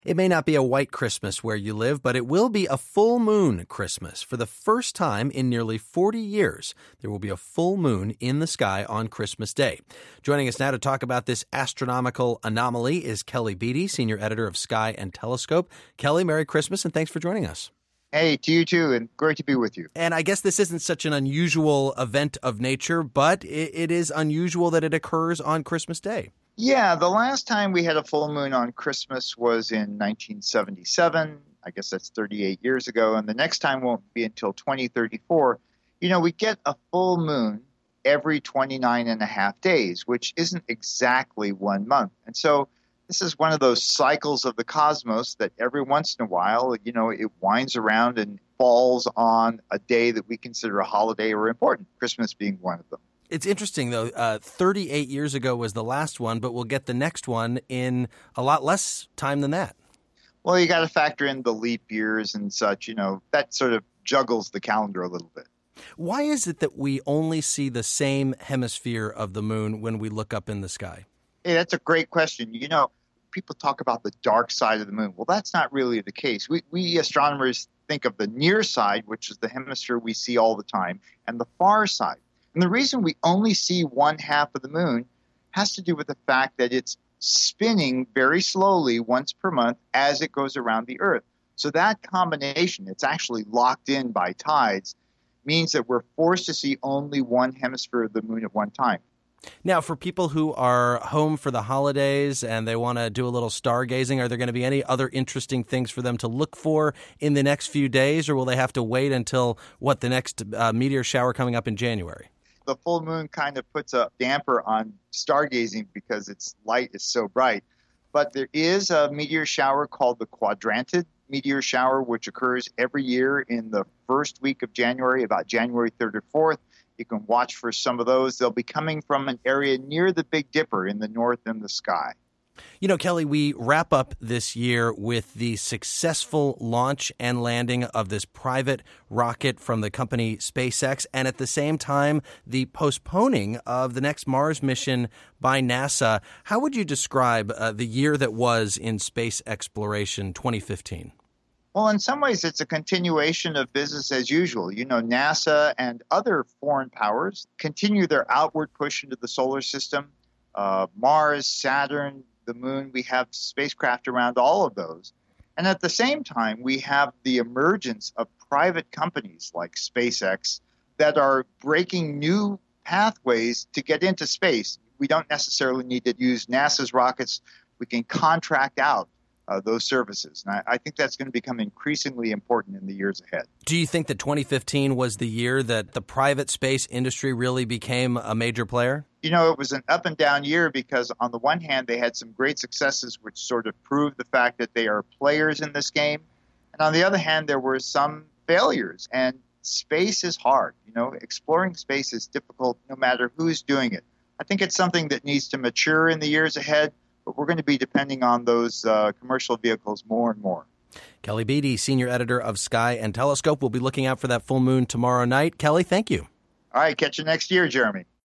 It may not be a white Christmas where you live, but it will be a full moon Christmas. For the first time in nearly 40 years, there will be a full moon in the sky on Christmas Day. Joining us now to talk about this astronomical anomaly is Kelly Beatty, senior editor of Sky and Telescope. Kelly, Merry Christmas, and thanks for joining us. Hey, to you too, and great to be with you. And I guess this isn't such an unusual event of nature, but it is unusual that it occurs on Christmas Day. Yeah, the last time we had a full moon on Christmas was in 1977. I guess that's 38 years ago. And the next time won't be until 2034. We get a full moon every 29 and a half days, which isn't exactly 1 month. And so this is one of those cycles of the cosmos that every once in a while, it winds around and falls on a day that we consider a holiday or important, Christmas being one of them. It's interesting, though. 38 years ago was the last one, but we'll get the next one in a lot less time than that. Well, you got to factor in the leap years and such. That sort of juggles the calendar a little bit. Why is it that we only see the same hemisphere of the moon when we look up in the sky? Hey, that's a great question. People talk about the dark side of the moon. Well, that's not really the case. We astronomers think of the near side, which is the hemisphere we see all the time, and the far side. And the reason we only see one half of the moon has to do with the fact that it's spinning very slowly once per month as it goes around the Earth. So that combination, it's actually locked in by tides, means that we're forced to see only one hemisphere of the moon at one time. Now, for people who are home for the holidays and they want to do a little stargazing, are there going to be any other interesting things for them to look for in the next few days, or will they have to wait until, the next meteor shower coming up in January? The full moon kind of puts a damper on stargazing because its light is so bright. But there is a meteor shower called the Quadrantid meteor shower, which occurs every year in the first week of January, about January 3rd or 4th. You can watch for some of those. They'll be coming from an area near the Big Dipper in the north in the sky. Kelly, we wrap up this year with the successful launch and landing of this private rocket from the company SpaceX, and at the same time, the postponing of the next Mars mission by NASA. How would you describe the year that was in space exploration 2015? Well, in some ways, it's a continuation of business as usual. NASA and other foreign powers continue their outward push into the solar system. Mars, Saturn, the moon, we have spacecraft around all of those. And at the same time, we have the emergence of private companies like SpaceX that are breaking new pathways to get into space. We don't necessarily need to use NASA's rockets. We can contract out those services. And I think that's going to become increasingly important in the years ahead. Do you think that 2015 was the year that the private space industry really became a major player? It was an up and down year because on the one hand, they had some great successes, which sort of proved the fact that they are players in this game. And on the other hand, there were some failures. And space is hard. Exploring space is difficult no matter who's doing it. I think it's something that needs to mature in the years ahead, but we're going to be depending on those commercial vehicles more and more. Kelly Beatty, senior editor of Sky and Telescope. We'll be looking out for that full moon tomorrow night. Kelly, thank you. All right, catch you next year, Jeremy.